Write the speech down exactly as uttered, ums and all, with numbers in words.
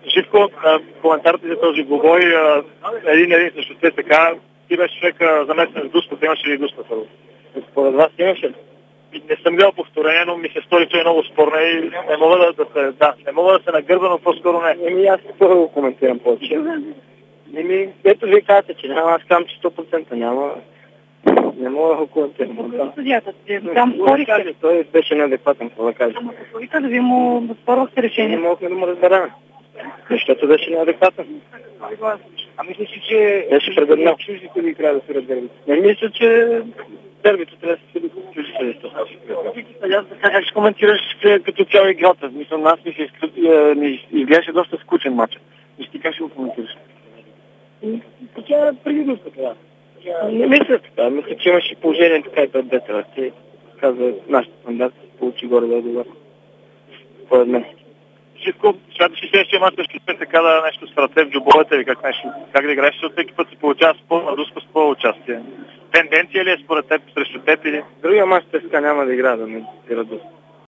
Живко, коментарите за този двубой, един един срещу те така, ти беше човек заместен с Дуспата, имаше ли Дуспата? Според вас имаше ли? Не съм гледал повторение, но ми се стори, че е много спорно и не мога да, да се, да, не мога да се нагърба, но по-скоро не. Еми аз първо го коментирам повече. Еми, ето ви казвате, че няма, аз казвам, че сто процента няма. Не мога да го коментирам. Съдията, там спорихте. Той беше неадекватен, какво да кажа. Ама спорихте да ви му спорвахте решение. Не могахме да му разберем. Защото беше неадекватен. А мислиш, че беше предърнал. Чуждите ли трябва да се дербито? Не мисля, че дербито трябва да се съди чуждите. Как ще коментираш като цяло играта? Мисля, нас ми се изглеждаше доста скучен матч. И ти как ще го коментираш? Така е преди доста това. Не мисля така. Мисля, че имаше положение така и пред двете. Ти казва, нашата стандарт се получи горе да е добър. Според мен. Живко, смяташ ли следващия мач ще успее така да нещо с ръце в джобовете или как нещо? Как да играеш, защото всеки път се получава с пълна дуспа, с пълно участие? Тенденция ли е според теб срещу теб или? Другия мач ЦСКА няма да игра да ме радост.